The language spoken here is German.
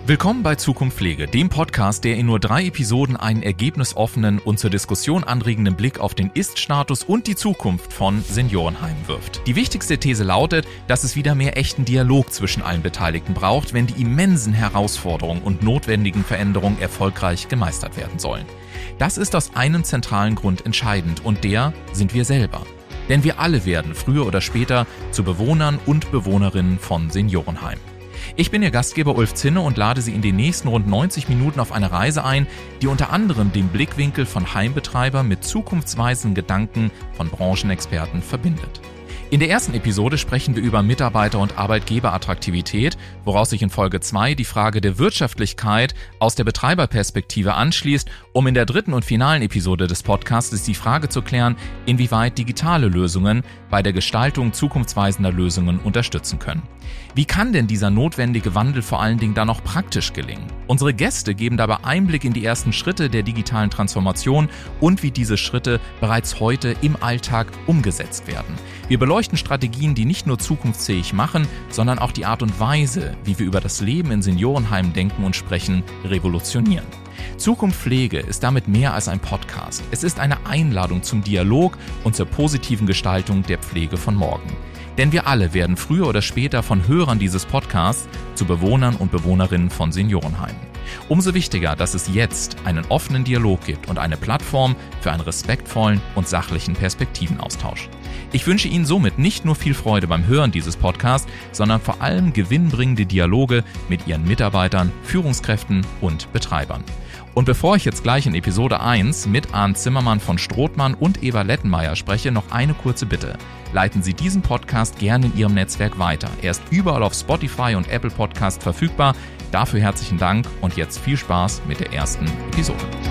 Willkommen bei Zukunft Pflege, dem Podcast, der in nur 3 Episoden einen ergebnisoffenen und zur Diskussion anregenden Blick auf den Ist-Status und die Zukunft von Seniorenheimen wirft. Die wichtigste These lautet, dass es wieder mehr echten Dialog zwischen allen Beteiligten braucht, wenn die immensen Herausforderungen und notwendigen Veränderungen erfolgreich gemeistert werden sollen. Das ist aus einem zentralen Grund entscheidend und der sind wir selber. Denn wir alle werden früher oder später zu Bewohnern und Bewohnerinnen von Seniorenheimen. Ich bin Ihr Gastgeber Ulf Zinne und lade Sie in den nächsten rund 90 Minuten auf eine Reise ein, die unter anderem den Blickwinkel von Heimbetreibern mit zukunftsweisenden Gedanken von Branchenexperten verbindet. In der ersten Episode sprechen wir über Mitarbeiter- und Arbeitgeberattraktivität, woraus sich in Folge 2 die Frage der Wirtschaftlichkeit aus der Betreiberperspektive anschließt, um in der dritten und finalen Episode des Podcasts die Frage zu klären, inwieweit digitale Lösungen bei der Gestaltung zukunftsweisender Lösungen unterstützen können. Wie kann denn dieser notwendige Wandel vor allen Dingen dann auch praktisch gelingen? Unsere Gäste geben dabei Einblick in die ersten Schritte der digitalen Transformation und wie diese Schritte bereits heute im Alltag umgesetzt werden. Wir beleuchten Strategien, die nicht nur zukunftsfähig machen, sondern auch die Art und Weise, wie wir über das Leben in Seniorenheimen denken und sprechen, revolutionieren. Zukunft Pflege ist damit mehr als ein Podcast. Es ist eine Einladung zum Dialog und zur positiven Gestaltung der Pflege von morgen. Denn wir alle werden früher oder später von Hörern dieses Podcasts zu Bewohnern und Bewohnerinnen von Seniorenheimen. Umso wichtiger, dass es jetzt einen offenen Dialog gibt und eine Plattform für einen respektvollen und sachlichen Perspektivenaustausch. Ich wünsche Ihnen somit nicht nur viel Freude beim Hören dieses Podcasts, sondern vor allem gewinnbringende Dialoge mit Ihren Mitarbeitern, Führungskräften und Betreibern. Und bevor ich jetzt gleich in Episode 1 mit Arndt Zimmermann von Strothmann und Eva Lettenmeier spreche, noch eine kurze Bitte. Leiten Sie diesen Podcast gerne in Ihrem Netzwerk weiter. Er ist überall auf Spotify und Apple Podcast verfügbar. Dafür herzlichen Dank und jetzt viel Spaß mit der ersten Episode.